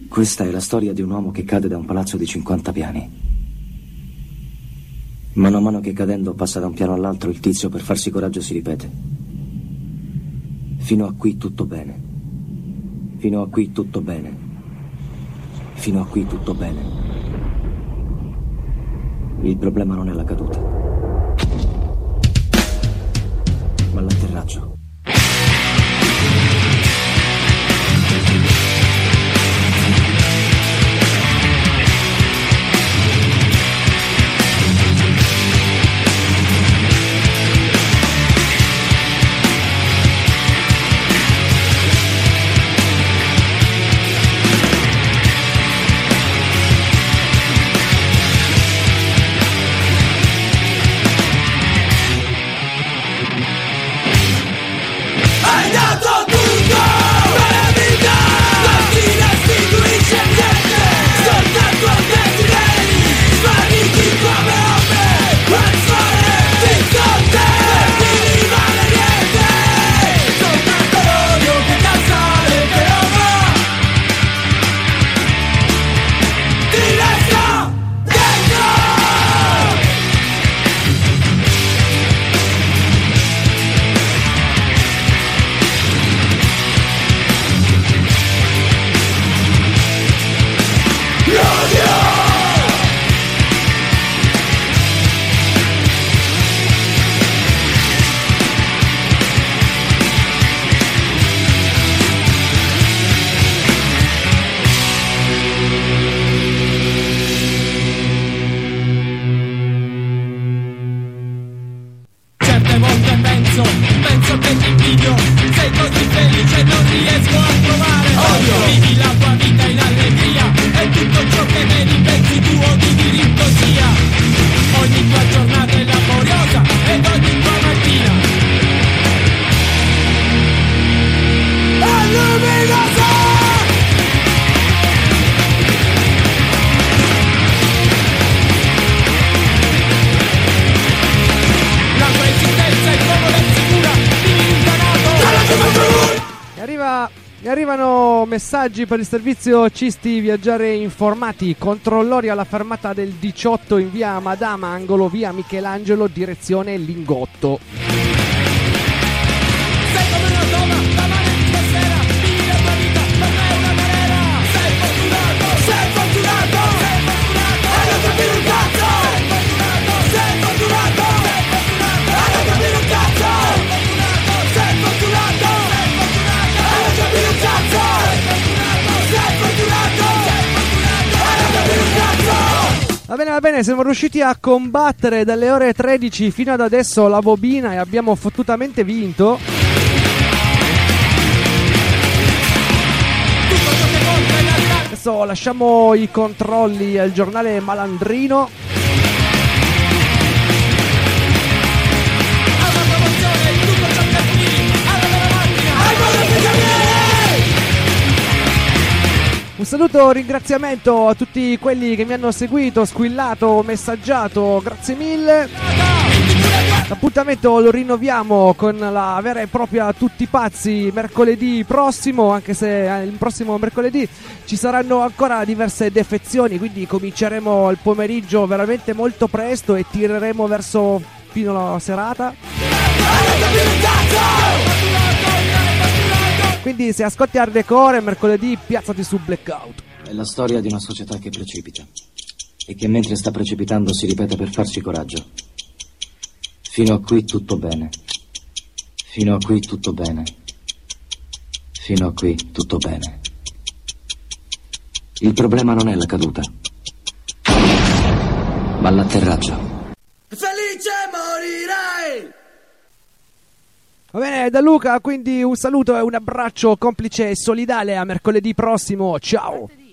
Questa è la storia di un uomo che cade da un palazzo di 50 piani. Mano a mano che cadendo passa da un piano all'altro, il tizio per farsi coraggio si ripete: fino a qui tutto bene, fino a qui tutto bene, fino a qui tutto bene. Il problema non è la caduta, ma l'atterraggio. Penso che ti invidio, sei così felice non riesco a trovare odio. Vivi la tua vita in allegria e tutto ciò che vedi pensi tuo di diritto sia. Ogni tua giornata è laboriosa ed ogni tua mattina è luminosa. Mi arrivano messaggi per il servizio Cisti Viaggiare Informati. Controllori alla fermata del 18 in via Madama, angolo via Michelangelo, direzione Lingotto. Sei come una donna, la mano di stasera, vivi la tua vita, per me è una galera. Sei fortunato, sei fortunato, sei fortunato, e non capire un cazzo. Sei fortunato, sei fortunato, sei fortunato, e non capire un cazzo. Sei fortunato, sei fortunato, e non capire un cazzo. Sei fortunato, sei fortunato, sei fortunato, e non capire un cazzo. Va bene, siamo riusciti a combattere dalle ore 13 fino ad adesso la bobina e abbiamo fottutamente vinto. Adesso lasciamo i controlli al giornale Malandrino. Un saluto, un ringraziamento a tutti quelli che mi hanno seguito, squillato, messaggiato, grazie mille. L'appuntamento lo rinnoviamo con la vera e propria Tutti Pazzi mercoledì prossimo, anche se il prossimo mercoledì ci saranno ancora diverse defezioni, quindi cominceremo il pomeriggio veramente molto presto e tireremo verso fino alla serata. Quindi se ascolti Hardcore mercoledì piazzati su Blackout. È la storia di una società che precipita e che mentre sta precipitando si ripete per farsi coraggio. Fino a qui tutto bene, fino a qui tutto bene, fino a qui tutto bene. Il problema non è la caduta, ma l'atterraggio. Felice morirai! Va bene, da Luca, quindi un saluto e un abbraccio complice e solidale, a mercoledì prossimo, ciao!